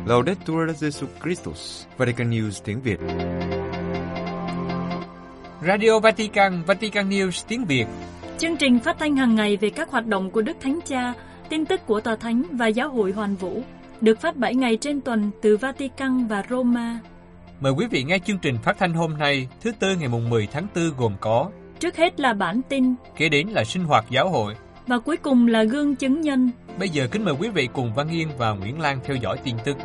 Laudetur Jesus Christus, Vatican News tiếng Việt. Radio Vatican, Vatican News tiếng Việt. Chương trình phát thanh hàng ngày về các hoạt động của Đức Thánh Cha, tin tức của Tòa Thánh và Giáo hội Hoàn Vũ, được phát 7 ngày trên tuần từ Vatican và Roma. Mời quý vị nghe chương trình phát thanh hôm nay, thứ Tư ngày 10 tháng 4 gồm có: trước hết là bản tin, kế đến là sinh hoạt giáo hội, và cuối cùng là gương chứng nhân. Bây giờ kính mời quý vị cùng Văn Yên và Nguyễn Lan theo dõi tin tức.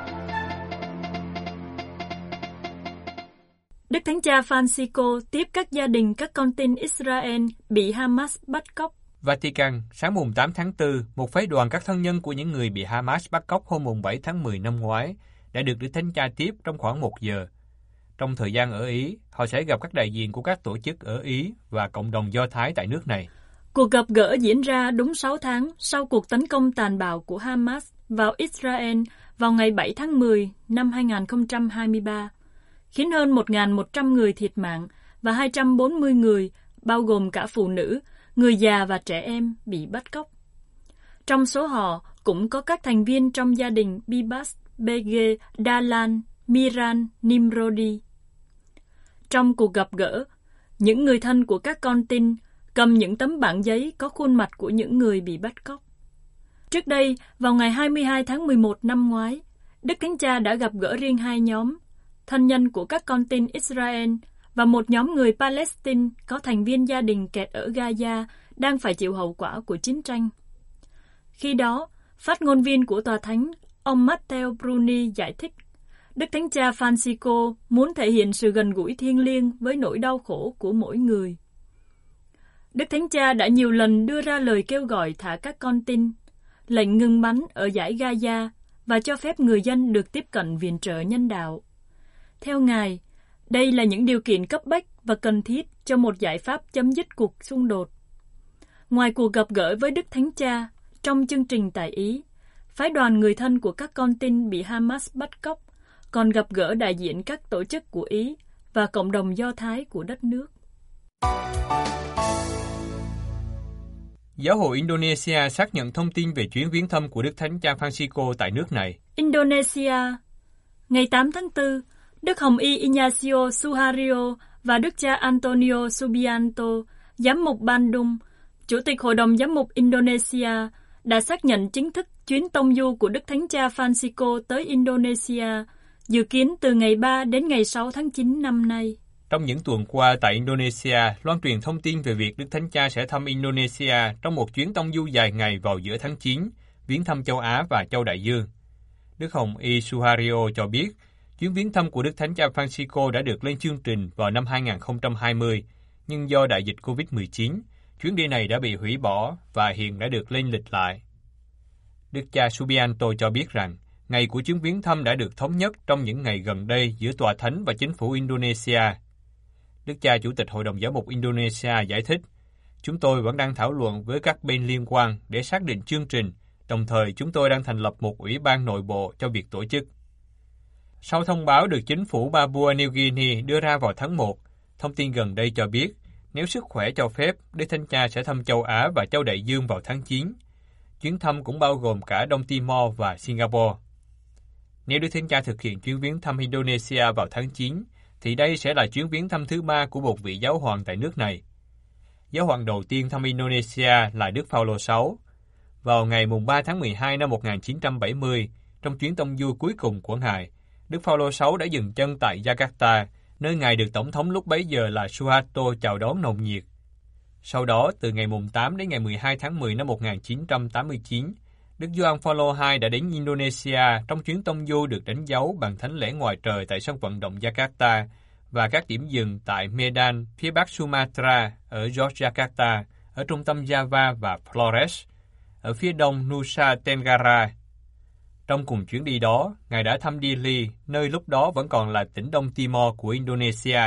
Đức Thánh Cha Francisco tiếp các gia đình các con tin Israel bị Hamas bắt cóc. Vatican, sáng mùng 8 tháng 4, một phái đoàn các thân nhân của những người bị Hamas bắt cóc hôm mùng 7 tháng 10 năm ngoái đã được Đức Thánh Cha tiếp trong khoảng 1 giờ. Trong thời gian ở Ý, họ sẽ gặp các đại diện của các tổ chức ở Ý và cộng đồng Do Thái tại nước này. Cuộc gặp gỡ diễn ra đúng 6 tháng sau cuộc tấn công tàn bạo của Hamas vào Israel vào ngày 7 tháng 10 năm 2023, khiến hơn 1.100 người thiệt mạng và 240 người, bao gồm cả phụ nữ, người già và trẻ em, bị bắt cóc. Trong số họ cũng có các thành viên trong gia đình Bibas, Bege, Dalan, Miran, Nimrodi. Trong cuộc gặp gỡ, những người thân của các con tin cầm những tấm bảng giấy có khuôn mặt của những người bị bắt cóc. Trước đây, vào ngày 22 tháng 11 năm ngoái, Đức Thánh Cha đã gặp gỡ riêng 2 nhóm, thân nhân của các con tin Israel và một nhóm người Palestine có thành viên gia đình kẹt ở Gaza đang phải chịu hậu quả của chiến tranh. Khi đó, phát ngôn viên của Tòa Thánh, ông Matteo Bruni giải thích, Đức Thánh Cha Francisco muốn thể hiện sự gần gũi thiêng liêng với nỗi đau khổ của mỗi người. Đức Thánh Cha đã nhiều lần đưa ra lời kêu gọi thả các con tin, lệnh ngừng bắn ở dải Gaza và cho phép người dân được tiếp cận viện trợ nhân đạo. Theo Ngài, đây là những điều kiện cấp bách và cần thiết cho một giải pháp chấm dứt cuộc xung đột. Ngoài cuộc gặp gỡ với Đức Thánh Cha, trong chương trình tại Ý, phái đoàn người thân của các con tin bị Hamas bắt cóc còn gặp gỡ đại diện các tổ chức của Ý và cộng đồng Do Thái của đất nước. Giáo hội Indonesia xác nhận thông tin về chuyến viếng thăm của Đức Thánh Cha Francisco tại nước này. Indonesia. Ngày 8 tháng 4, Đức Hồng Y Ignacio Suharyo và Đức cha Antonio Subianto, giám mục Bandung, Chủ tịch Hội đồng Giám mục Indonesia, đã xác nhận chính thức chuyến tông du của Đức Thánh Cha Francisco tới Indonesia, dự kiến từ ngày 3 đến ngày 6 tháng 9 năm nay. Trong những tuần qua tại Indonesia, loan truyền thông tin về việc Đức Thánh Cha sẽ thăm Indonesia trong một chuyến tông du dài ngày vào giữa tháng 9, viếng thăm châu Á và châu Đại Dương. Đức Hồng Y Suharyo cho biết, chuyến viếng thăm của Đức Thánh Cha Francisco đã được lên chương trình vào năm 2020, nhưng do đại dịch COVID-19, chuyến đi này đã bị hủy bỏ và hiện đã được lên lịch lại. Đức cha Subianto cho biết rằng, ngày của chuyến viếng thăm đã được thống nhất trong những ngày gần đây giữa Tòa Thánh và chính phủ Indonesia. Đức cha Chủ tịch Hội đồng Giám mục Indonesia giải thích, chúng tôi vẫn đang thảo luận với các bên liên quan để xác định chương trình, đồng thời chúng tôi đang thành lập một ủy ban nội bộ cho việc tổ chức. Sau thông báo được chính phủ Papua New Guinea đưa ra vào tháng 1, thông tin gần đây cho biết, nếu sức khỏe cho phép, Đức Thánh Cha sẽ thăm châu Á và châu Đại Dương vào tháng 9. Chuyến thăm cũng bao gồm cả Đông Timor và Singapore. Nếu Đức Thánh Cha thực hiện chuyến viếng thăm Indonesia vào tháng 9, thì đây sẽ là chuyến viếng thăm thứ 3 của một vị giáo hoàng tại nước này. Giáo hoàng đầu tiên thăm Indonesia là Đức Phaolô VI. Vào ngày 3 tháng 12 năm 1970, trong chuyến tông du cuối cùng của Ngài, Đức Phaolô VI đã dừng chân tại Jakarta, nơi Ngài được Tổng thống lúc bấy giờ là Suharto chào đón nồng nhiệt. Sau đó, từ ngày 8 đến ngày 12 tháng 10 năm 1989, Đức Gioan Phaolô II đã đến Indonesia trong chuyến tông du được đánh dấu bằng thánh lễ ngoài trời tại sân vận động Jakarta và các điểm dừng tại Medan, phía bắc Sumatra, ở Yogyakarta, ở trung tâm Java và Flores, ở phía đông Nusa Tenggara. Trong cùng chuyến đi đó, Ngài đã thăm Dili, nơi lúc đó vẫn còn là tỉnh Đông Timor của Indonesia.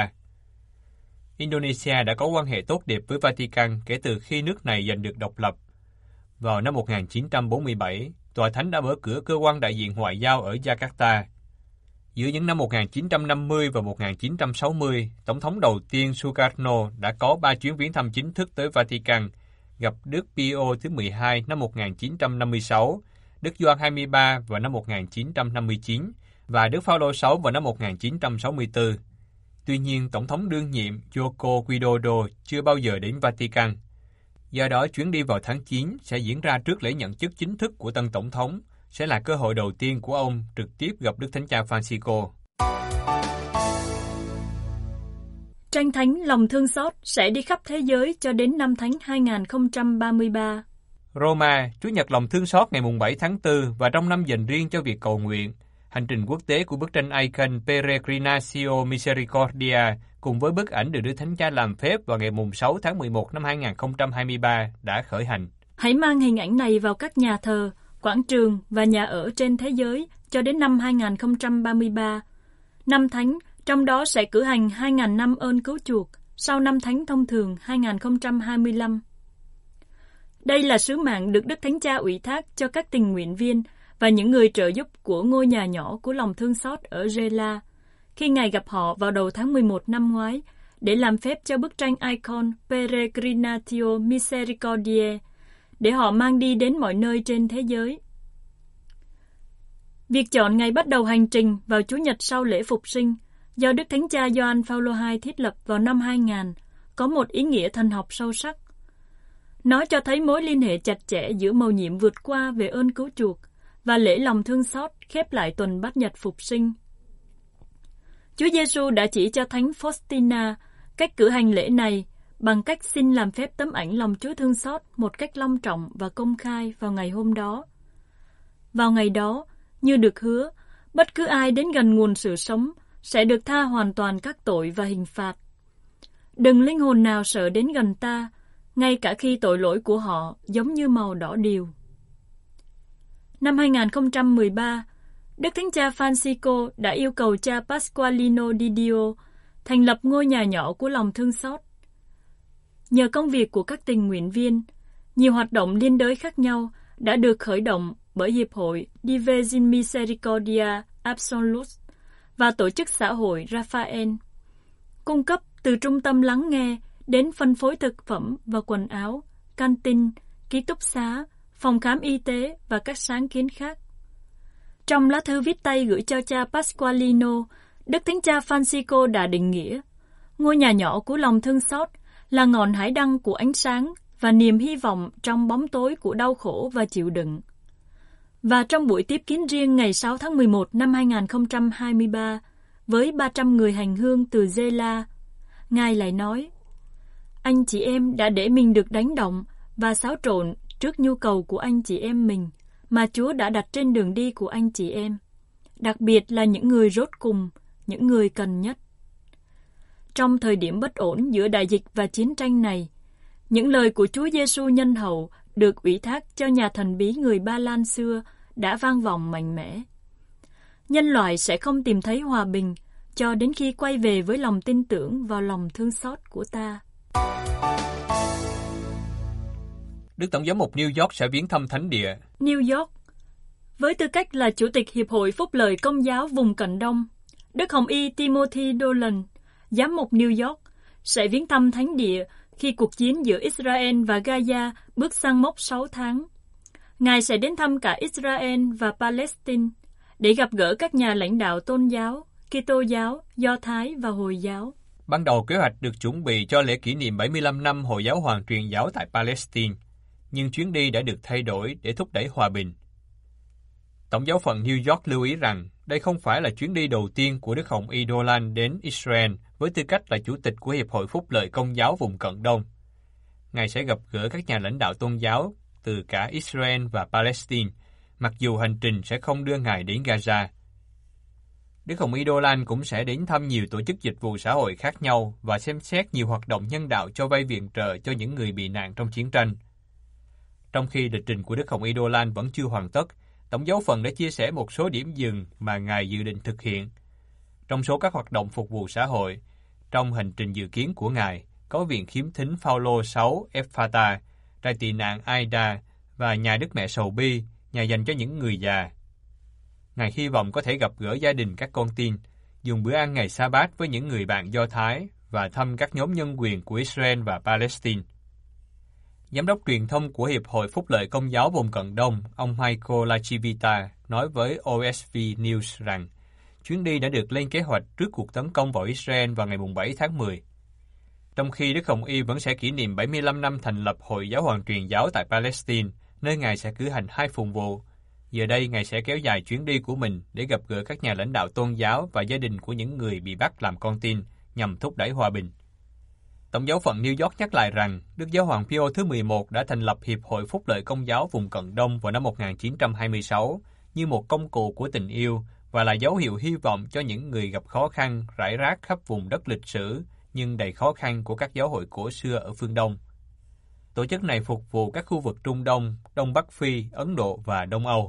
Indonesia đã có quan hệ tốt đẹp với Vatican kể từ khi nước này giành được độc lập. Vào năm 1947, Tòa Thánh đã mở cửa cơ quan đại diện ngoại giao ở Jakarta. Giữa những năm 1950 và 1960, Tổng thống đầu tiên Sukarno đã có 3 chuyến viếng thăm chính thức tới Vatican, gặp Đức Pio thứ 12 năm 1956, Đức Gioan 23 vào năm 1959 và Đức Phao-lô 6 vào năm 1964. Tuy nhiên, Tổng thống đương nhiệm Joko Widodo chưa bao giờ đến Vatican. Do đó, chuyến đi vào tháng 9 sẽ diễn ra trước lễ nhận chức chính thức của tân Tổng thống, sẽ là cơ hội đầu tiên của ông trực tiếp gặp Đức Thánh Cha Francisco. Tranh thánh lòng thương xót sẽ đi khắp thế giới cho đến năm Thánh 2033. Roma, Chủ nhật lòng thương xót ngày 7 tháng 4 và trong năm dành riêng cho việc cầu nguyện, hành trình quốc tế của bức tranh icon Peregrinatio Misericordia cùng với bức ảnh được Đức Thánh Cha làm phép vào ngày 6 tháng 11 năm 2023 đã khởi hành. Hãy mang hình ảnh này vào các nhà thờ, quảng trường và nhà ở trên thế giới cho đến năm 2033. Năm Thánh, trong đó sẽ cử hành 2.000 năm ơn cứu chuộc sau năm Thánh thông thường 2025. Đây là sứ mạng được Đức Thánh Cha ủy thác cho các tình nguyện viên và những người trợ giúp của ngôi nhà nhỏ của lòng thương xót ở Gela, khi Ngài gặp họ vào đầu tháng 11 năm ngoái để làm phép cho bức tranh icon Peregrinatio Misericordiae, để họ mang đi đến mọi nơi trên thế giới. Việc chọn ngày bắt đầu hành trình vào Chủ nhật sau lễ Phục sinh do Đức Thánh Cha Gioan Phao-lô II thiết lập vào năm 2000 có một ý nghĩa thần học sâu sắc. Nó cho thấy mối liên hệ chặt chẽ giữa mầu nhiệm vượt qua về ơn cứu chuộc và lễ lòng thương xót khép lại tuần Bát Nhật Phục sinh. Chúa Giêsu đã chỉ cho Thánh Faustina cách cử hành lễ này bằng cách xin làm phép tấm ảnh lòng Chúa thương xót một cách long trọng và công khai vào ngày hôm đó. Vào ngày đó, như được hứa, bất cứ ai đến gần nguồn sự sống sẽ được tha hoàn toàn các tội và hình phạt. Đừng linh hồn nào sợ đến gần ta, ngay cả khi tội lỗi của họ giống như màu đỏ điều. Năm 2013, Đức Thánh Cha Francisco đã yêu cầu cha Pasqualino Di Dio thành lập ngôi nhà nhỏ của lòng thương xót. Nhờ công việc của các tình nguyện viên, nhiều hoạt động liên đới khác nhau đã được khởi động bởi Hiệp hội Divine Misericordia Absoluta và Tổ chức Xã hội Raphael, cung cấp từ trung tâm lắng nghe đến phân phối thực phẩm và quần áo, canteen, ký túc xá, phòng khám y tế và các sáng kiến khác. Trong lá thư viết tay gửi cho cha Pasqualino, Đức Thánh Cha Francisco đã định nghĩa, ngôi nhà nhỏ của lòng thương xót là ngọn hải đăng của ánh sáng và niềm hy vọng trong bóng tối của đau khổ và chịu đựng. Và trong buổi tiếp kiến riêng ngày 6 tháng 11 năm 2023, với 300 người hành hương từ Gela, Ngài lại nói, anh chị em đã để mình được đánh động và xáo trộn trước nhu cầu của anh chị em mình mà Chúa đã đặt trên đường đi của anh chị em, đặc biệt là những người rốt cùng, những người cần nhất. Trong thời điểm bất ổn giữa đại dịch và chiến tranh này, những lời của Chúa Giêsu nhân hậu được ủy thác cho nhà thần bí người Ba Lan xưa đã vang vọng mạnh mẽ. Nhân loại sẽ không tìm thấy hòa bình cho đến khi quay về với lòng tin tưởng vào lòng thương xót của ta. Đức Tổng giám mục New York sẽ viếng thăm thánh địa. New York. Với tư cách là Chủ tịch Hiệp hội Phúc lợi Công giáo vùng Cận Đông, Đức Hồng Y Timothy Dolan, giám mục New York, sẽ viếng thăm thánh địa khi cuộc chiến giữa Israel và Gaza bước sang mốc 6 tháng. Ngài sẽ đến thăm cả Israel và Palestine để gặp gỡ các nhà lãnh đạo tôn giáo, Kitô giáo, Do Thái và Hồi giáo. Ban đầu kế hoạch được chuẩn bị cho lễ kỷ niệm 75 năm Hồi giáo Hoàng truyền giáo tại Palestine, nhưng chuyến đi đã được thay đổi để thúc đẩy hòa bình. Tổng giáo phận New York lưu ý rằng đây không phải là chuyến đi đầu tiên của Đức Hồng Y Dolan đến Israel với tư cách là Chủ tịch của Hiệp hội Phúc lợi Công giáo vùng Cận Đông. Ngài sẽ gặp gỡ các nhà lãnh đạo tôn giáo từ cả Israel và Palestine, mặc dù hành trình sẽ không đưa Ngài đến Gaza. Đức Hồng Y Dolan cũng sẽ đến thăm nhiều tổ chức dịch vụ xã hội khác nhau và xem xét nhiều hoạt động nhân đạo cho vay viện trợ cho những người bị nạn trong chiến tranh. Trong khi lịch trình của Đức Hồng Y Dolan vẫn chưa hoàn tất, Tổng giáo phận đã chia sẻ một số điểm dừng mà Ngài dự định thực hiện. Trong số các hoạt động phục vụ xã hội, trong hành trình dự kiến của Ngài, có Viện Khiếm Thính Phao-lô 6 Ephrata, trại tị nạn Aida và nhà Đức Mẹ Sầu Bi, nhà dành cho những người già. Ngài hy vọng có thể gặp gỡ gia đình các con tin, dùng bữa ăn ngày Sa-bát với những người bạn Do Thái và thăm các nhóm nhân quyền của Israel và Palestine. Giám đốc truyền thông của Hiệp hội Phúc lợi Công giáo vùng Cận Đông, ông Michael Lachivita, nói với OSV News rằng chuyến đi đã được lên kế hoạch trước cuộc tấn công vào Israel vào ngày 7 tháng 10. Trong khi Đức Hồng Y vẫn sẽ kỷ niệm 75 năm thành lập Hội Giáo hoàng truyền giáo tại Palestine, nơi Ngài sẽ cử hành 2 phụng vụ. Giờ đây, Ngài sẽ kéo dài chuyến đi của mình để gặp gỡ các nhà lãnh đạo tôn giáo và gia đình của những người bị bắt làm con tin nhằm thúc đẩy hòa bình. Tổng giáo phận New York nhắc lại rằng Đức Giáo hoàng Pio thứ 11 đã thành lập Hiệp hội Phúc lợi Công giáo vùng Cận Đông vào năm 1926 như một công cụ của tình yêu và là dấu hiệu hy vọng cho những người gặp khó khăn rải rác khắp vùng đất lịch sử nhưng đầy khó khăn của các giáo hội cổ xưa ở phương Đông. Tổ chức này phục vụ các khu vực Trung Đông, Đông Bắc Phi, Ấn Độ và Đông Âu.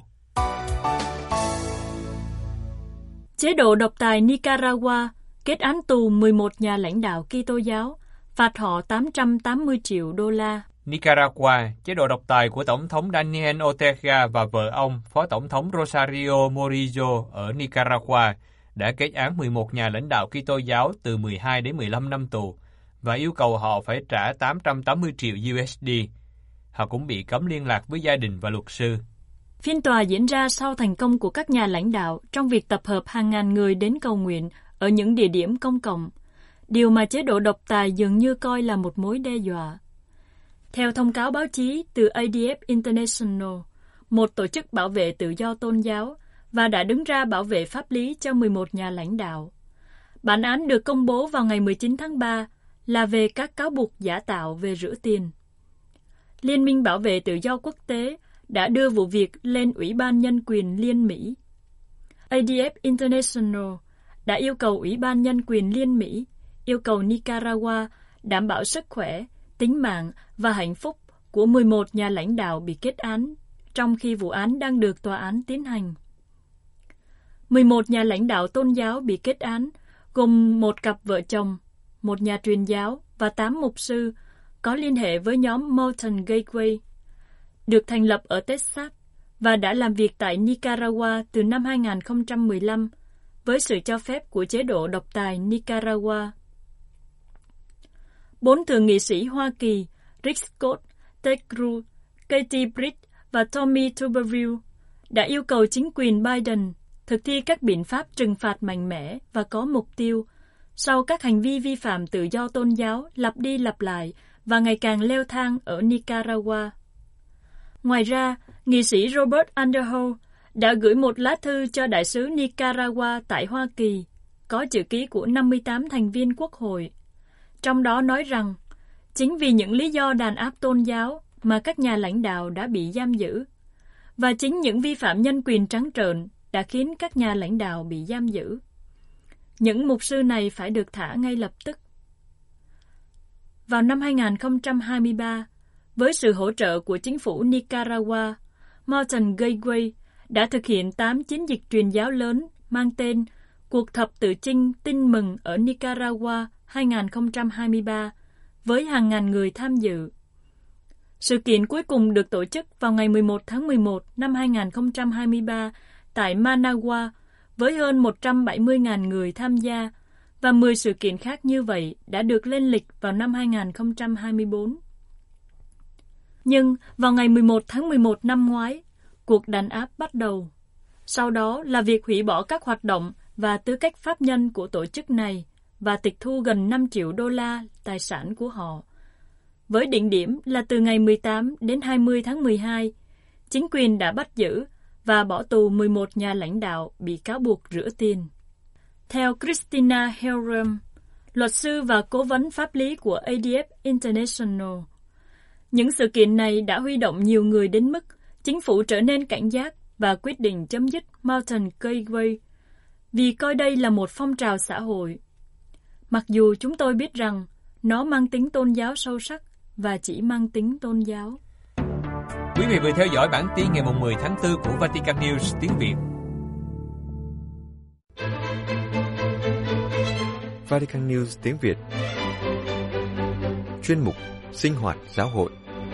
Chế độ độc tài Nicaragua kết án tù 11 nhà lãnh đạo Kitô giáo, phạt họ 880 triệu đô la. Nicaragua, chế độ độc tài của Tổng thống Daniel Ortega và vợ ông, Phó Tổng thống Rosario Murillo ở Nicaragua, đã kết án 11 nhà lãnh đạo Kitô giáo từ 12 đến 15 năm tù và yêu cầu họ phải trả 880 triệu USD. Họ cũng bị cấm liên lạc với gia đình và luật sư. Phiên tòa diễn ra sau thành công của các nhà lãnh đạo trong việc tập hợp hàng ngàn người đến cầu nguyện ở những địa điểm công cộng, điều mà chế độ độc tài dường như coi là một mối đe dọa. Theo thông cáo báo chí từ ADF International, một tổ chức bảo vệ tự do tôn giáo, và đã đứng ra bảo vệ pháp lý cho 11 nhà lãnh đạo. Bản án được công bố vào ngày 19 tháng 3 là về các cáo buộc giả tạo về rửa tiền. Liên minh Bảo vệ Tự do Quốc tế đã đưa vụ việc lên Ủy ban Nhân quyền Liên Mỹ. ADF International đã yêu cầu Ủy ban Nhân quyền Liên Mỹ yêu cầu Nicaragua đảm bảo sức khỏe, tính mạng và hạnh phúc của 11 nhà lãnh đạo bị kết án, trong khi vụ án đang được tòa án tiến hành. 11 nhà lãnh đạo tôn giáo bị kết án, gồm một cặp vợ chồng, một nhà truyền giáo và 8 mục sư, có liên hệ với nhóm Mountain Gateway, được thành lập ở Texas và đã làm việc tại Nicaragua từ năm 2015 với sự cho phép của chế độ độc tài Nicaragua. 4 thượng nghị sĩ Hoa Kỳ Rick Scott, Ted Cruz, Katie Britt và Tommy Tuberville đã yêu cầu chính quyền Biden thực thi các biện pháp trừng phạt mạnh mẽ và có mục tiêu sau các hành vi vi phạm tự do tôn giáo lặp đi lặp lại và ngày càng leo thang ở Nicaragua. Ngoài ra, nghị sĩ Robert Underhill đã gửi một lá thư cho đại sứ Nicaragua tại Hoa Kỳ, có chữ ký của 58 thành viên quốc hội. Trong đó nói rằng, chính vì những lý do đàn áp tôn giáo mà các nhà lãnh đạo đã bị giam giữ, và chính những vi phạm nhân quyền trắng trợn đã khiến các nhà lãnh đạo bị giam giữ. Những mục sư này phải được thả ngay lập tức. Vào năm 2023, với sự hỗ trợ của chính phủ Nicaragua, Mountain Gateway đã thực hiện 8 chiến dịch truyền giáo lớn mang tên Cuộc thập tự chinh tin mừng ở Nicaragua 2023 với hàng ngàn người tham dự. Sự kiện cuối cùng được tổ chức vào ngày 11 tháng 11 năm 2023 tại Managua với hơn 170.000 người tham gia, và 10 sự kiện khác như vậy đã được lên lịch vào năm 2024. Nhưng vào ngày 11 tháng 11 năm ngoái, cuộc đàn áp bắt đầu. Sau đó là việc hủy bỏ các hoạt động và tư cách pháp nhân của tổ chức này và tịch thu gần 5 triệu đô la tài sản của họ. Với đỉnh điểm là từ ngày 18 đến 20 tháng 12, chính quyền đã bắt giữ và bỏ tù 11 nhà lãnh đạo bị cáo buộc rửa tiền. Theo Christina Helram, luật sư và cố vấn pháp lý của ADF International, những sự kiện này đã huy động nhiều người đến mức chính phủ trở nên cảnh giác và quyết định chấm dứt Mountain Gateway vì coi đây là một phong trào xã hội. Mặc dù chúng tôi biết rằng nó mang tính tôn giáo sâu sắc và chỉ mang tính tôn giáo. Quý vị vừa theo dõi bản tin ngày 10 tháng 4 của Vatican News tiếng Việt. Vatican News tiếng Việt. Chuyên mục Sinh hoạt giáo hội.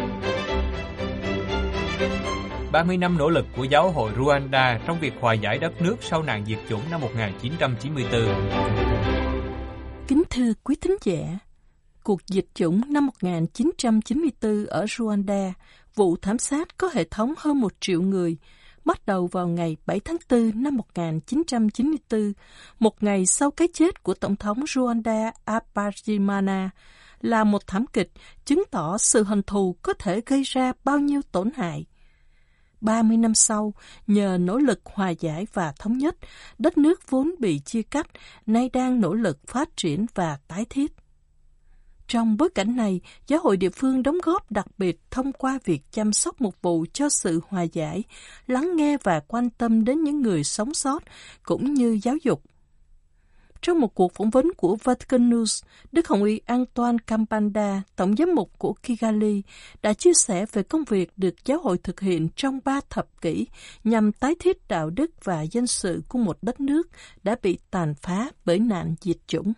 30 năm nỗ lực của giáo hội Rwanda trong việc hòa giải đất nước sau nạn diệt chủng năm 1994. Kính thưa quý thính giả, cuộc diệt chủng năm 1994 ở Rwanda, vụ thảm sát có hệ thống hơn 1 triệu người, bắt đầu vào ngày 7 tháng 4 năm 1994, một ngày sau cái chết của Tổng thống Rwanda Habyarimana, là một thảm kịch chứng tỏ sự hận thù có thể gây ra bao nhiêu tổn hại. 30 năm sau, nhờ nỗ lực hòa giải và thống nhất, đất nước vốn bị chia cắt nay đang nỗ lực phát triển và tái thiết. Trong bối cảnh này, giáo hội địa phương đóng góp đặc biệt thông qua việc chăm sóc mục vụ cho sự hòa giải, lắng nghe và quan tâm đến những người sống sót, cũng như giáo dục. Trong một cuộc phỏng vấn của Vatican News, Đức Hồng Y Antoine Campanda, Tổng giám mục của Kigali, đã chia sẻ về công việc được giáo hội thực hiện trong 3 thập kỷ nhằm tái thiết đạo đức và danh dự của một đất nước đã bị tàn phá bởi nạn diệt chủng.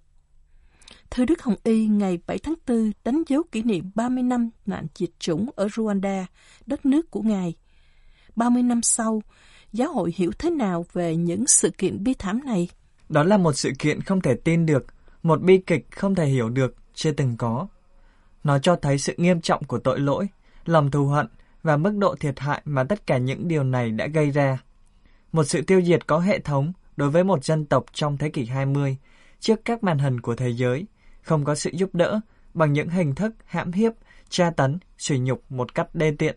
Thưa Đức Hồng Y, ngày 7 tháng 4 đánh dấu kỷ niệm 30 năm nạn diệt chủng ở Rwanda, đất nước của Ngài. 30 năm sau, giáo hội hiểu thế nào về những sự kiện bi thảm này? Đó là một sự kiện không thể tin được, một bi kịch không thể hiểu được, chưa từng có. Nó cho thấy sự nghiêm trọng của tội lỗi, lòng thù hận và mức độ thiệt hại mà tất cả những điều này đã gây ra. Một sự tiêu diệt có hệ thống đối với một dân tộc trong thế kỷ 20, trước các màn hình của thế giới, không có sự giúp đỡ bằng những hình thức hãm hiếp, tra tấn, sỉ nhục một cách đê tiện.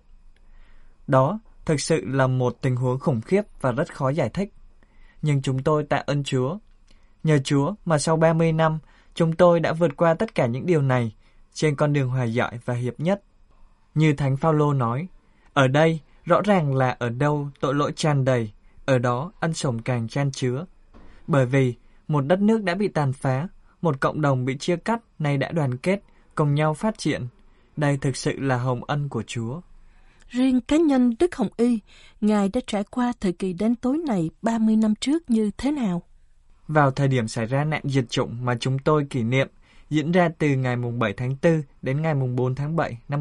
Đó thực sự là một tình huống khủng khiếp và rất khó giải thích. Nhưng chúng tôi tạ ơn Chúa. Nhờ Chúa mà sau 30 năm, chúng tôi đã vượt qua tất cả những điều này trên con đường hòa giải và hiệp nhất. Như Thánh Phaolô nói, ở đây rõ ràng là ở đâu tội lỗi tràn đầy, ở đó ân sủng càng chan chứa. Bởi vì một đất nước đã bị tàn phá, một cộng đồng bị chia cắt nay đã đoàn kết, cùng nhau phát triển. Đây thực sự là hồng ân của Chúa. Riêng cá nhân Đức Hồng Y, Ngài đã trải qua thời kỳ đen tối này 30 năm trước như thế nào? Vào thời điểm xảy ra nạn diệt chủng mà chúng tôi kỷ niệm, diễn ra từ ngày 7 tháng 4 đến ngày 4 tháng 7 năm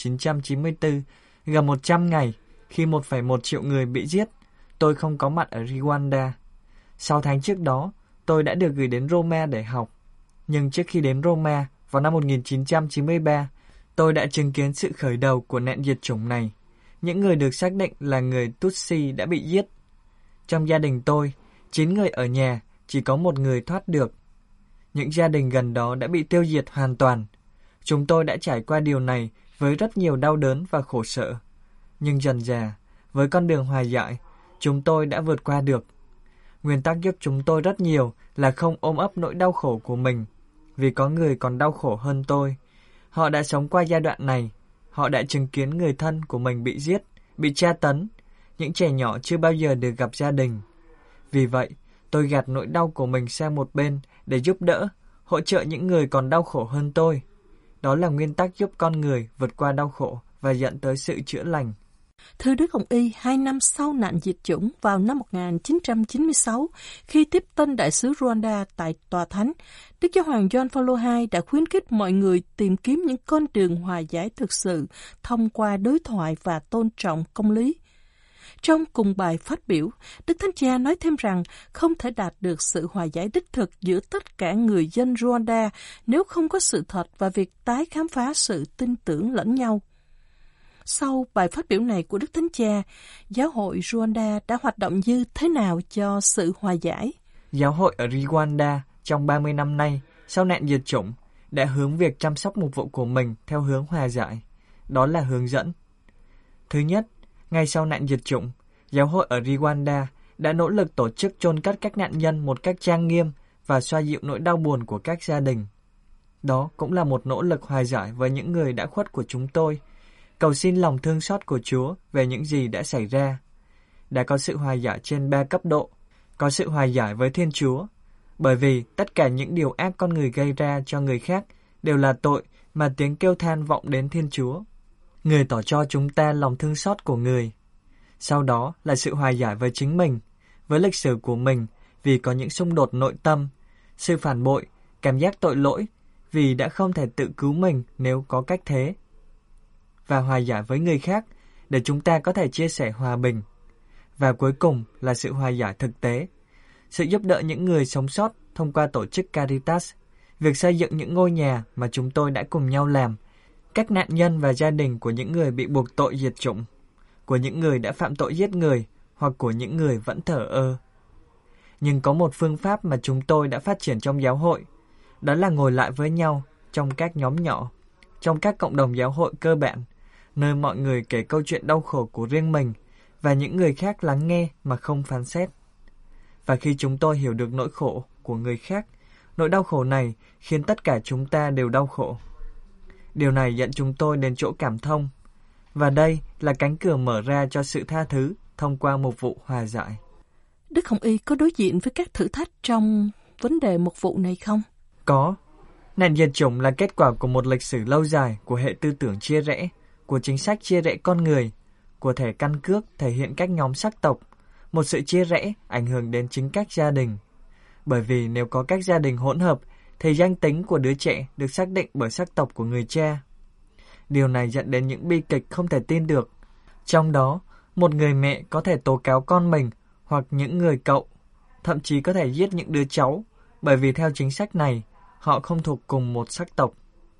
1994, gần 100 ngày, khi 1,1 triệu người bị giết, tôi không có mặt ở Rwanda. 6 tháng trước đó, tôi đã được gửi đến Roma để học. Nhưng trước khi đến Roma, vào năm 1993, tôi đã chứng kiến sự khởi đầu của nạn diệt chủng này. Những người được xác định là người Tutsi đã bị giết. Trong gia đình tôi, 9 người ở nhà, chỉ có 1 người thoát được. Những gia đình gần đó đã bị tiêu diệt hoàn toàn. Chúng tôi đã trải qua điều này với rất nhiều đau đớn và khổ sở. Nhưng dần dà, với con đường hòa giải, chúng tôi đã vượt qua được. Nguyên tắc giúp chúng tôi rất nhiều là không ôm ấp nỗi đau khổ của mình, vì có người còn đau khổ hơn tôi. Họ đã sống qua giai đoạn này, họ đã chứng kiến người thân của mình bị giết, bị tra tấn, những trẻ nhỏ chưa bao giờ được gặp gia đình. Vì vậy, tôi gạt nỗi đau của mình sang một bên để giúp đỡ, hỗ trợ những người còn đau khổ hơn tôi. Đó là nguyên tắc giúp con người vượt qua đau khổ và dẫn tới sự chữa lành. Thưa Đức Hồng Y, 2 năm sau nạn diệt chủng vào năm 1996, khi tiếp tân đại sứ Rwanda tại Tòa Thánh, Đức Giáo hoàng Gioan Phaolô II đã khuyến khích mọi người tìm kiếm những con đường hòa giải thực sự thông qua đối thoại và tôn trọng công lý. Trong cùng bài phát biểu, Đức Thánh Cha nói thêm rằng không thể đạt được sự hòa giải đích thực giữa tất cả người dân Rwanda nếu không có sự thật và việc tái khám phá sự tin tưởng lẫn nhau. Sau bài phát biểu này của Đức Thánh Cha, giáo hội Rwanda đã hoạt động như thế nào cho sự hòa giải? Giáo hội ở Rwanda trong 30 năm nay, sau nạn diệt chủng, đã hướng việc chăm sóc mục vụ của mình theo hướng hòa giải. Đó là hướng dẫn. Thứ nhất, ngay sau nạn diệt chủng, giáo hội ở Rwanda đã nỗ lực tổ chức chôn cất các nạn nhân một cách trang nghiêm và xoa dịu nỗi đau buồn của các gia đình. Đó cũng là một nỗ lực hòa giải với những người đã khuất của chúng tôi, cầu xin lòng thương xót của Chúa về những gì đã xảy ra. Đã có sự hòa giải trên 3 cấp độ. Có sự hòa giải với Thiên Chúa, bởi vì tất cả những điều ác con người gây ra cho người khác đều là tội mà tiếng kêu than vọng đến Thiên Chúa. Người tỏ cho chúng ta lòng thương xót của người. Sau đó là sự hòa giải với chính mình, với lịch sử của mình vì có những xung đột nội tâm, sự phản bội, cảm giác tội lỗi vì đã không thể tự cứu mình nếu có cách thế. Và hòa giải với người khác để chúng ta có thể chia sẻ hòa bình. Và cuối cùng là sự hòa giải thực tế, sự giúp đỡ những người sống sót thông qua tổ chức Caritas, việc xây dựng những ngôi nhà mà chúng tôi đã cùng nhau làm, các nạn nhân và gia đình của những người bị buộc tội diệt chủng, của những người đã phạm tội giết người hoặc của những người vẫn thờ ơ. Nhưng có một phương pháp mà chúng tôi đã phát triển trong giáo hội, đó là ngồi lại với nhau trong các nhóm nhỏ, trong các cộng đồng giáo hội cơ bản, nơi mọi người kể câu chuyện đau khổ của riêng mình và những người khác lắng nghe mà không phán xét. Và khi chúng tôi hiểu được nỗi khổ của người khác, nỗi đau khổ này khiến tất cả chúng ta đều đau khổ. Điều này dẫn chúng tôi đến chỗ cảm thông, và đây là cánh cửa mở ra cho sự tha thứ thông qua một vụ hòa giải. Đức Hồng Y có đối diện với các thử thách trong vấn đề một vụ này không? Có. Nạn diệt chủng là kết quả của một lịch sử lâu dài của hệ tư tưởng chia rẽ, của chính sách chia rẽ con người, của thẻ căn cước thể hiện các nhóm sắc tộc, một sự chia rẽ ảnh hưởng đến chính các gia đình. Bởi vì nếu có các gia đình hỗn hợp, thì danh tính của đứa trẻ được xác định bởi sắc tộc của người cha. Điều này dẫn đến những bi kịch không thể tin được. Trong đó, một người mẹ có thể tố cáo con mình hoặc những người cậu, thậm chí có thể giết những đứa cháu, bởi vì theo chính sách này, họ không thuộc cùng một sắc tộc.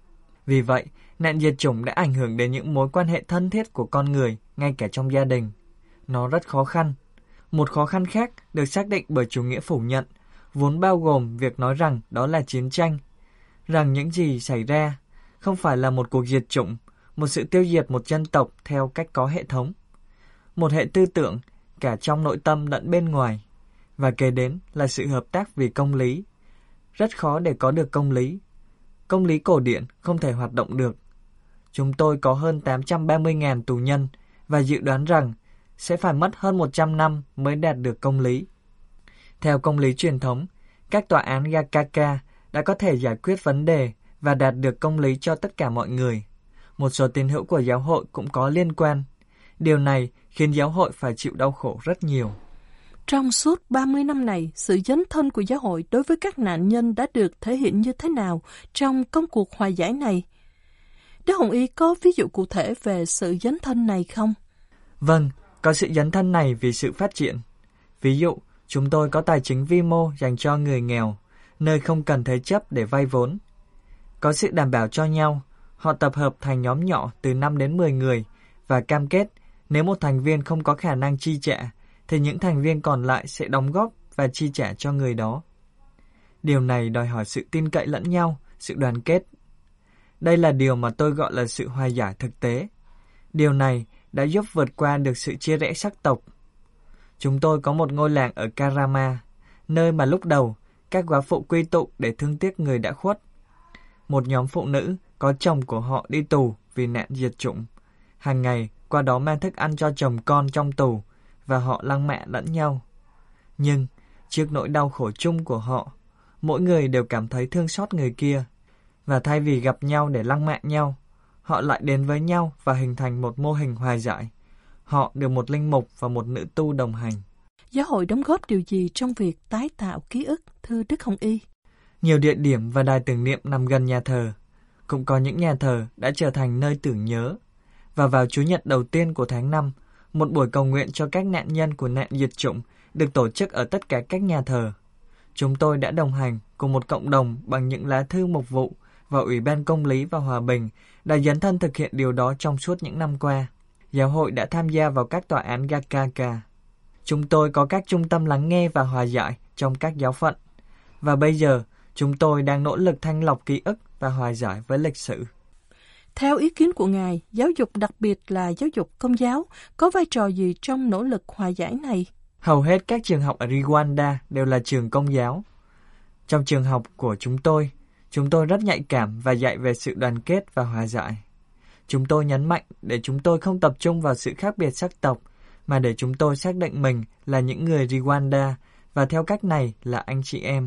Vì vậy, nạn diệt chủng đã ảnh hưởng đến những mối quan hệ thân thiết của con người, ngay cả trong gia đình. Nó rất khó khăn. Một khó khăn khác được xác định bởi chủ nghĩa phủ nhận, vốn bao gồm việc nói rằng đó là chiến tranh, rằng những gì xảy ra không phải là một cuộc diệt chủng, một sự tiêu diệt một dân tộc theo cách có hệ thống, một hệ tư tưởng cả trong nội tâm lẫn bên ngoài, và kế đến là sự hợp tác vì công lý. Rất khó để có được công lý. Công lý cổ điển không thể hoạt động được. Chúng tôi có hơn 830.000 tù nhân và dự đoán rằng sẽ phải mất hơn 100 năm mới đạt được công lý. Theo công lý truyền thống, các tòa án Gacaca đã có thể giải quyết vấn đề và đạt được công lý cho tất cả mọi người. Một số tín hữu của giáo hội cũng có liên quan. Điều này khiến giáo hội phải chịu đau khổ rất nhiều. Trong suốt 30 năm này, sự dấn thân của giáo hội đối với các nạn nhân đã được thể hiện như thế nào trong công cuộc hòa giải này? Đức Hồng Y có ví dụ cụ thể về sự dấn thân này không? Vâng, có sự dấn thân này vì sự phát triển. Ví dụ, chúng tôi có tài chính vi mô dành cho người nghèo, nơi không cần thế chấp để vay vốn. Có sự đảm bảo cho nhau, họ tập hợp thành nhóm nhỏ từ 5 đến 10 người và cam kết nếu một thành viên không có khả năng chi trả, thì những thành viên còn lại sẽ đóng góp và chi trả cho người đó. Điều này đòi hỏi sự tin cậy lẫn nhau, sự đoàn kết. Đây là điều mà tôi gọi là sự hòa giải thực tế. Điều này đã giúp vượt qua được sự chia rẽ sắc tộc. Chúng tôi có một ngôi làng ở Karama, nơi mà lúc đầu các góa phụ quy tụ để thương tiếc người đã khuất. Một nhóm phụ nữ có chồng của họ đi tù vì nạn diệt chủng. Hàng ngày qua đó mang thức ăn cho chồng con trong tù và họ lăng mạ lẫn nhau. Nhưng trước nỗi đau khổ chung của họ, mỗi người đều cảm thấy thương xót người kia. Và thay vì gặp nhau để lăng mạ nhau, họ lại đến với nhau và hình thành một mô hình hòa giải. Họ được một linh mục và một nữ tu đồng hành. Giáo hội đóng góp điều gì trong việc tái tạo ký ức, thưa Đức Hồng Y? Nhiều địa điểm và đài tưởng niệm nằm gần nhà thờ. Cũng có những nhà thờ đã trở thành nơi tưởng nhớ. Và vào Chủ nhật đầu tiên của tháng 5, một buổi cầu nguyện cho các nạn nhân của nạn diệt chủng được tổ chức ở tất cả các nhà thờ. Chúng tôi đã đồng hành cùng một cộng đồng bằng những lá thư mục vụ và Ủy ban Công lý và Hòa bình đã dấn thân thực hiện điều đó trong suốt những năm qua. Giáo hội đã tham gia vào các tòa án Gacaca. Chúng tôi có các trung tâm lắng nghe và hòa giải trong các giáo phận. Và bây giờ, chúng tôi đang nỗ lực thanh lọc ký ức và hòa giải với lịch sử. Theo ý kiến của Ngài, giáo dục đặc biệt là giáo dục Công giáo có vai trò gì trong nỗ lực hòa giải này? Hầu hết các trường học ở Rwanda đều là trường Công giáo. Trong trường học của chúng tôi rất nhạy cảm và dạy về sự đoàn kết và hòa giải. Chúng tôi nhấn mạnh để chúng tôi không tập trung vào sự khác biệt sắc tộc, mà để chúng tôi xác định mình là những người Rwanda và theo cách này là anh chị em.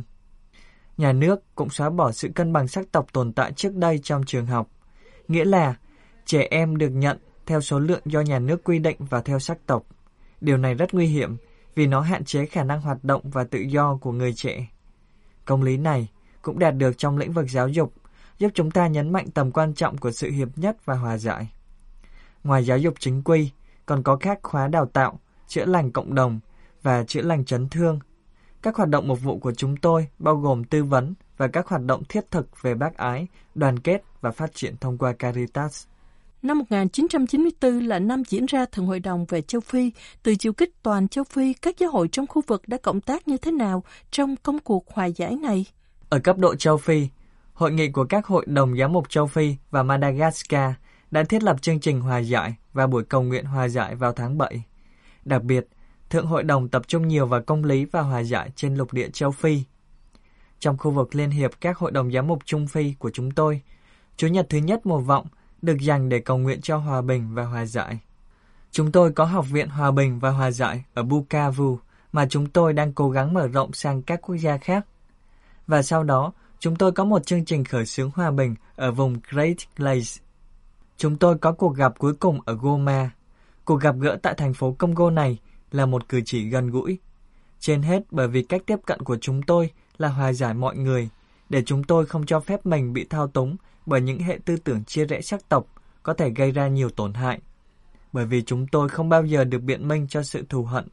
Nhà nước cũng xóa bỏ sự cân bằng sắc tộc tồn tại trước đây trong trường học, nghĩa là trẻ em được nhận theo số lượng do nhà nước quy định và theo sắc tộc. Điều này rất nguy hiểm vì nó hạn chế khả năng hoạt động và tự do của người trẻ. Công lý này cũng đạt được trong lĩnh vực giáo dục, giúp chúng ta nhấn mạnh tầm quan trọng của sự hiệp nhất và hòa giải. Ngoài giáo dục chính quy, còn có các khóa đào tạo, chữa lành cộng đồng và chữa lành chấn thương. Các hoạt động mục vụ của chúng tôi bao gồm tư vấn và các hoạt động thiết thực về bác ái, đoàn kết và phát triển thông qua Caritas. Năm 1994 là năm diễn ra Thượng Hội đồng về châu Phi. Từ chiều kích toàn châu Phi, các giáo hội trong khu vực đã cộng tác như thế nào trong công cuộc hòa giải này? Ở cấp độ châu Phi, Hội nghị của các hội đồng giám mục châu Phi và Madagascar đã thiết lập chương trình hòa giải và buổi cầu nguyện hòa giải vào tháng 7. Đặc biệt, Thượng Hội đồng tập trung nhiều vào công lý và hòa giải trên lục địa châu Phi. Trong khu vực Liên hiệp các hội đồng giám mục Trung Phi của chúng tôi, Chủ nhật thứ nhất mùa vọng được dành để cầu nguyện cho hòa bình và hòa giải. Chúng tôi có Học viện Hòa bình và Hòa giải ở Bukavu mà chúng tôi đang cố gắng mở rộng sang các quốc gia khác. Và sau đó, chúng tôi có một chương trình khởi xướng hòa bình ở vùng Great Lakes. Chúng tôi có cuộc gặp cuối cùng ở Goma. Cuộc gặp gỡ tại thành phố Congo này là một cử chỉ gần gũi. Trên hết bởi vì cách tiếp cận của chúng tôi là hòa giải mọi người, để chúng tôi không cho phép mình bị thao túng bởi những hệ tư tưởng chia rẽ sắc tộc có thể gây ra nhiều tổn hại. Bởi vì chúng tôi không bao giờ được biện minh cho sự thù hận.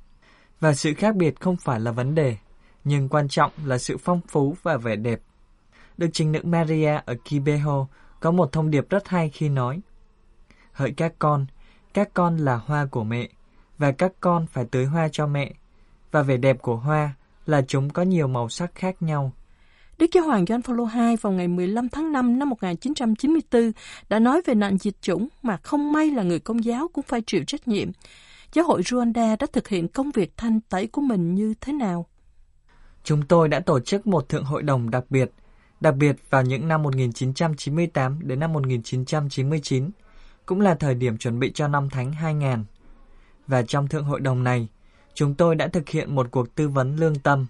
Và sự khác biệt không phải là vấn đề, nhưng quan trọng là sự phong phú và vẻ đẹp. Đức Trinh Nữ Maria ở Kibeho có một thông điệp rất hay khi nói: hỡi các con là hoa của mẹ, và các con phải tưới hoa cho mẹ, và vẻ đẹp của hoa là chúng có nhiều màu sắc khác nhau. Đức Giáo hoàng Gioan Phaolô II vào ngày 15 tháng 5 năm 1994 đã nói về nạn diệt chủng mà không may là người Công giáo cũng phải chịu trách nhiệm. Giáo hội Rwanda đã thực hiện công việc thanh tẩy của mình như thế nào? Chúng tôi đã tổ chức một thượng hội đồng đặc biệt vào những năm 1998 đến năm 1999, cũng là thời điểm chuẩn bị cho năm Thánh 2000. Và trong thượng hội đồng này, chúng tôi đã thực hiện một cuộc tư vấn lương tâm.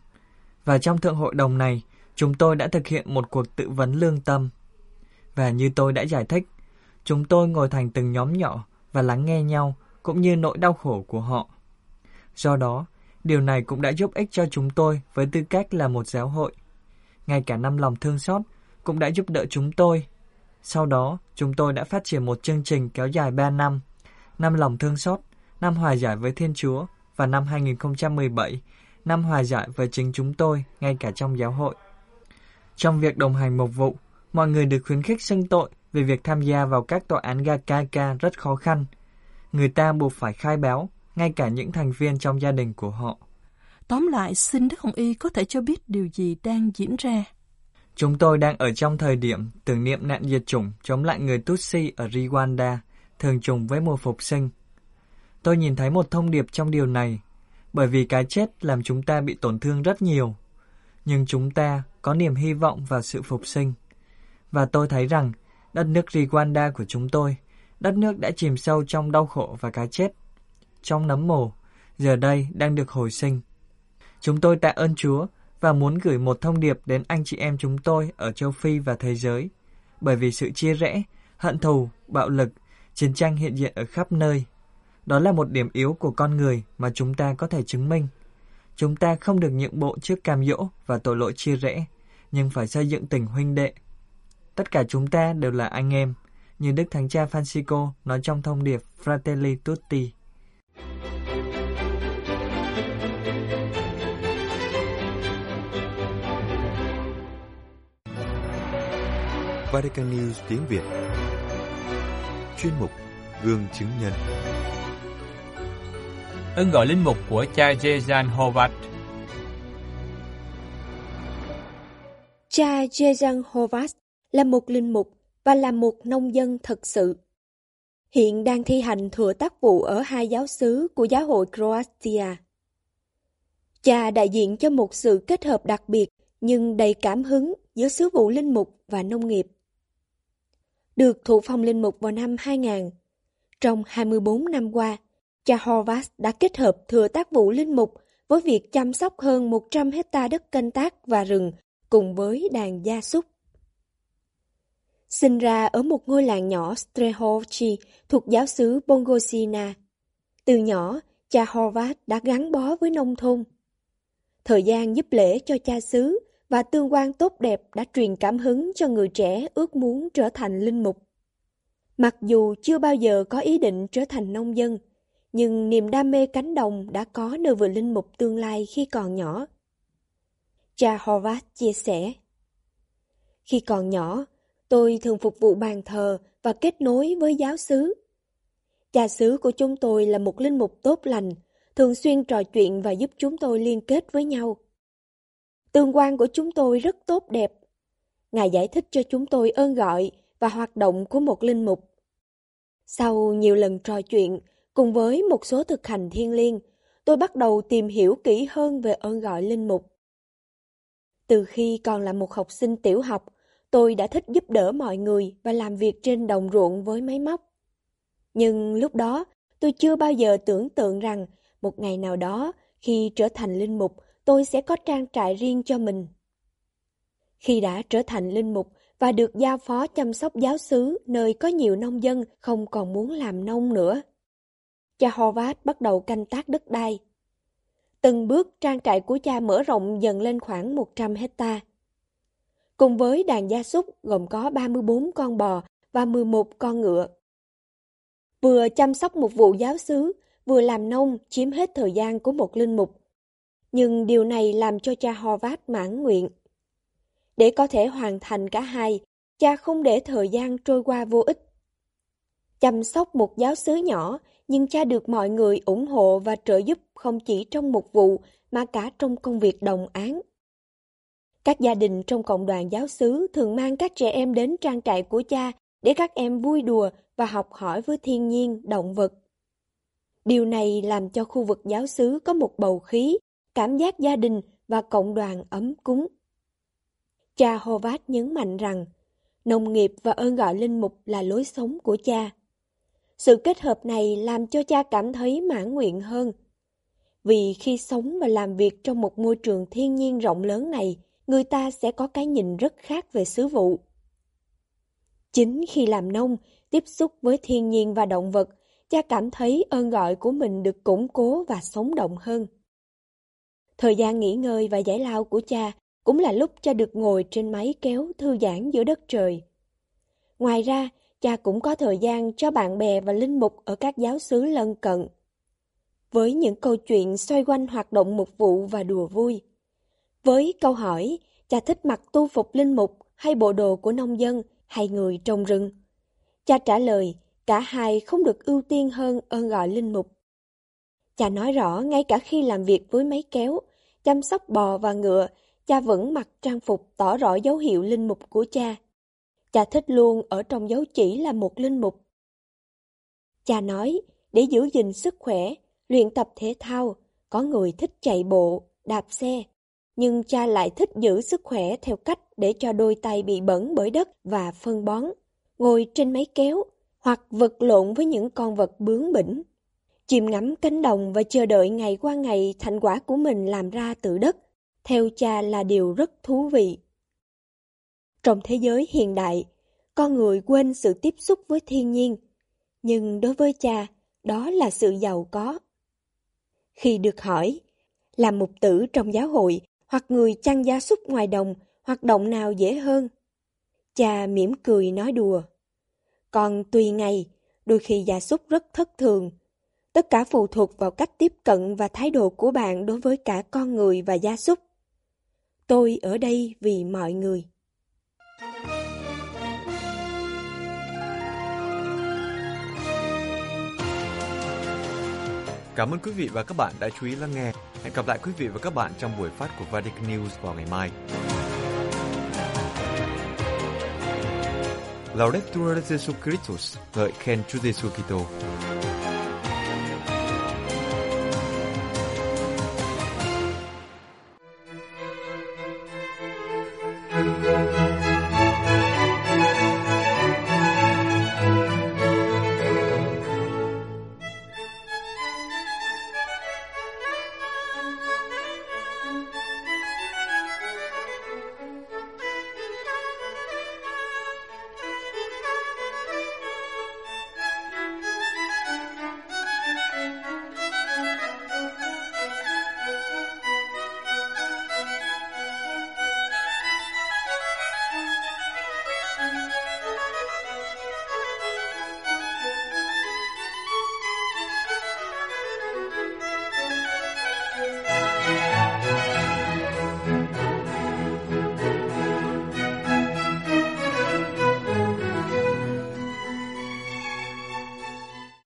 Và như tôi đã giải thích, chúng tôi ngồi thành từng nhóm nhỏ và lắng nghe nhau cũng như nỗi đau khổ của họ. Do đó, điều này cũng đã giúp ích cho chúng tôi với tư cách là một giáo hội. Ngay cả năm lòng thương xót cũng đã giúp đỡ chúng tôi. Sau đó, chúng tôi đã phát triển một chương trình kéo dài 3 năm, năm lòng thương xót, năm hòa giải với Thiên Chúa và năm 2017, năm hòa giải với chính chúng tôi ngay cả trong giáo hội. Trong việc đồng hành mục vụ, mọi người được khuyến khích xưng tội về việc tham gia vào các tòa án Gakaka rất khó khăn. Người ta buộc phải khai báo, ngay cả những thành viên trong gia đình của họ. Tóm lại, xin Đức Hồng Y có thể cho biết điều gì đang diễn ra? Chúng tôi đang ở trong thời điểm tưởng niệm nạn diệt chủng chống lại người Tutsi ở Rwanda, thường trùng với mùa phục sinh. Tôi nhìn thấy một thông điệp trong điều này, bởi vì cái chết làm chúng ta bị tổn thương rất nhiều. Nhưng chúng ta có niềm hy vọng vào sự phục sinh. Và tôi thấy rằng đất nước Rwanda của chúng tôi, đất nước đã chìm sâu trong đau khổ và cái chết, trong nấm mồ, giờ đây đang được hồi sinh. Chúng tôi tạ ơn Chúa và muốn gửi một thông điệp đến anh chị em chúng tôi ở châu Phi và thế giới, bởi vì sự chia rẽ, hận thù, bạo lực, chiến tranh hiện diện ở khắp nơi. Đó là một điểm yếu của con người mà chúng ta có thể chứng minh. Chúng ta không được nhượng bộ trước cam dỗ và tội lỗi chia rẽ, nhưng phải xây dựng tình huynh đệ. Tất cả chúng ta đều là anh em, như Đức Thánh Cha Francisco nói trong thông điệp Fratelli Tutti. Vatican News tiếng Việt. Chuyên mục Gương chứng nhân. Ơn gọi linh mục của cha Jan Howard. Cha Jan Howard là một linh mục và là một nông dân thật sự. Hiện đang thi hành thừa tác vụ ở 2 giáo xứ của giáo hội Croatia. Cha đại diện cho một sự kết hợp đặc biệt nhưng đầy cảm hứng giữa sứ vụ linh mục và nông nghiệp. Được thụ phong linh mục vào năm 2000, trong 24 năm qua, cha Howard đã kết hợp thừa tác vụ linh mục với việc chăm sóc hơn 100 hectare đất canh tác và rừng cùng với đàn gia súc. Sinh ra ở một ngôi làng nhỏ Strehochi thuộc giáo xứ Bongosina, từ nhỏ cha Howard đã gắn bó với nông thôn. Thời gian giúp lễ cho cha xứ và tương quan tốt đẹp đã truyền cảm hứng cho người trẻ ước muốn trở thành linh mục. Mặc dù chưa bao giờ có ý định trở thành nông dân, nhưng niềm đam mê cánh đồng đã có nơi vừa linh mục tương lai khi còn nhỏ. Cha Horvath chia sẻ. Khi còn nhỏ, tôi thường phục vụ bàn thờ và kết nối với giáo xứ. Cha xứ của chúng tôi là một linh mục tốt lành, thường xuyên trò chuyện và giúp chúng tôi liên kết với nhau. Tương quan của chúng tôi rất tốt đẹp. Ngài giải thích cho chúng tôi ơn gọi và hoạt động của một linh mục. Sau nhiều lần trò chuyện, cùng với một số thực hành thiêng liêng, tôi bắt đầu tìm hiểu kỹ hơn về ơn gọi linh mục. Từ khi còn là một học sinh tiểu học, tôi đã thích giúp đỡ mọi người và làm việc trên đồng ruộng với máy móc. Nhưng lúc đó, tôi chưa bao giờ tưởng tượng rằng một ngày nào đó, khi trở thành linh mục, tôi sẽ có trang trại riêng cho mình. Khi đã trở thành linh mục và được giao phó chăm sóc giáo xứ nơi có nhiều nông dân không còn muốn làm nông nữa, cha Horvath bắt đầu canh tác đất đai. Từng bước trang trại của cha mở rộng dần lên khoảng 100 hecta. Cùng với đàn gia súc gồm có 34 con bò và 11 con ngựa. Vừa chăm sóc một vụ giáo xứ, vừa làm nông chiếm hết thời gian của một linh mục. Nhưng điều này làm cho cha Horvath mãn nguyện. Để có thể hoàn thành cả hai, cha không để thời gian trôi qua vô ích. Chăm sóc một giáo xứ nhỏ, nhưng cha được mọi người ủng hộ và trợ giúp không chỉ trong một vụ mà cả trong công việc đồng áng. Các gia đình trong cộng đoàn giáo xứ thường mang các trẻ em đến trang trại của cha để các em vui đùa và học hỏi với thiên nhiên, động vật. Điều này làm cho khu vực giáo xứ có một bầu khí, cảm giác gia đình và cộng đoàn ấm cúng. Cha Horvath nhấn mạnh rằng, nông nghiệp và ơn gọi linh mục là lối sống của cha. Sự kết hợp này làm cho cha cảm thấy mãn nguyện hơn. Vì khi sống và làm việc trong một môi trường thiên nhiên rộng lớn này, người ta sẽ có cái nhìn rất khác về sứ vụ. Chính khi làm nông, tiếp xúc với thiên nhiên và động vật, cha cảm thấy ơn gọi của mình được củng cố và sống động hơn. Thời gian nghỉ ngơi và giải lao của cha cũng là lúc cha được ngồi trên máy kéo thư giãn giữa đất trời. Ngoài ra, cha cũng có thời gian cho bạn bè và linh mục ở các giáo xứ lân cận. Với những câu chuyện xoay quanh hoạt động mục vụ và đùa vui. Với câu hỏi, cha thích mặc tu phục linh mục hay bộ đồ của nông dân hay người trồng rừng? Cha trả lời, cả hai không được ưu tiên hơn ơn gọi linh mục. Cha nói rõ ngay cả khi làm việc với máy kéo, chăm sóc bò và ngựa, cha vẫn mặc trang phục tỏ rõ dấu hiệu linh mục của cha. Cha thích luôn ở trong dấu chỉ là một linh mục. Cha nói, để giữ gìn sức khỏe, luyện tập thể thao, có người thích chạy bộ, đạp xe. Nhưng cha lại thích giữ sức khỏe theo cách để cho đôi tay bị bẩn bởi đất và phân bón, ngồi trên máy kéo, hoặc vật lộn với những con vật bướng bỉnh. Chiêm ngắm cánh đồng và chờ đợi ngày qua ngày thành quả của mình làm ra từ đất, theo cha là điều rất thú vị. Trong thế giới hiện đại, con người quên sự tiếp xúc với thiên nhiên, nhưng đối với cha, đó là sự giàu có. Khi được hỏi, làm mục tử trong giáo hội hoặc người chăn gia súc ngoài đồng, hoạt động nào dễ hơn? Cha mỉm cười nói đùa. Còn tùy ngày, đôi khi gia súc rất thất thường. Tất cả phụ thuộc vào cách tiếp cận và thái độ của bạn đối với cả con người và gia súc. Tôi ở đây vì mọi người. Cảm ơn quý vị và các bạn đã chú ý lắng nghe. Hẹn gặp lại quý vị và các bạn trong buổi phát của Vatican News vào ngày mai. Laudetur Jesu Christus, ngợi khen Chúa Giêsu Kitô.